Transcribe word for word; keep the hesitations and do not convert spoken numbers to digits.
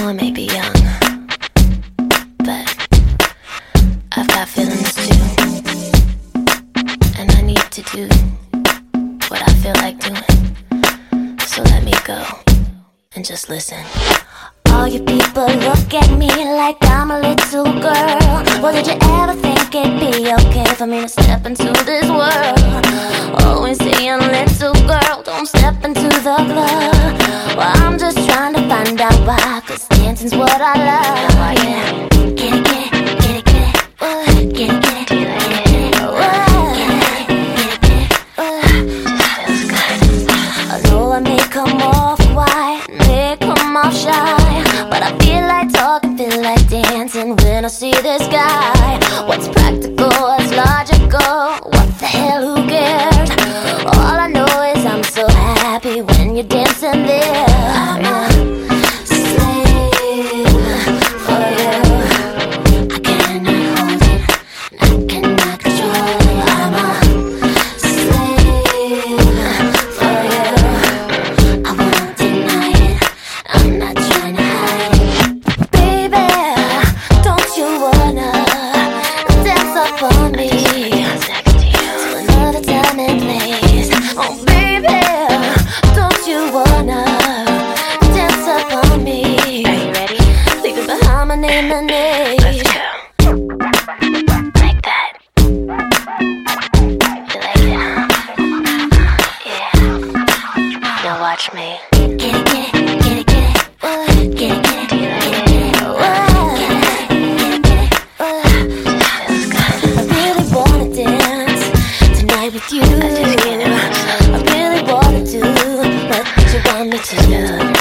know I may be young, but I've got feelings too, and I need to do what I feel like doing. So let me go and just listen. All you people look at me like I'm a little girl. Well, did you ever think it'd be okay for me to step into this world? Always saying, little girl, don't step into the club. Well, I'm just trying to find out why, cause dancing's what I love. Oh, yeah. Get it, get it, get it, get it. Uh, get it, get it, get it, get it. Uh, get it, get it, get it, uh. Just feels good. I know I may come off quiet, may come off shy, but I feel like talking, feel like dancing when I see this guy. What's practical, what's logical, what the hell, who cares? All I know is I'm so happy when you're dancing there. I'm a slave for you. I cannot hold it, I cannot control it. I'm a slave for you. I won't deny it, I'm not trying to hide it. Baby, don't you wanna dance up on me to another time and place? Oh baby, don't you wanna dance up on me? Are you ready? Leaving behind my name and age. Let's go. Like that. You like it, huh? Yeah. Now watch me. Get it, get it, get it, get it. Uh, get it, get it, get it, get it. Uh, get it, get it, get it. Uh, feels good. I really wanna dance tonight with you. I just can't. I really wanna do what you want me to do.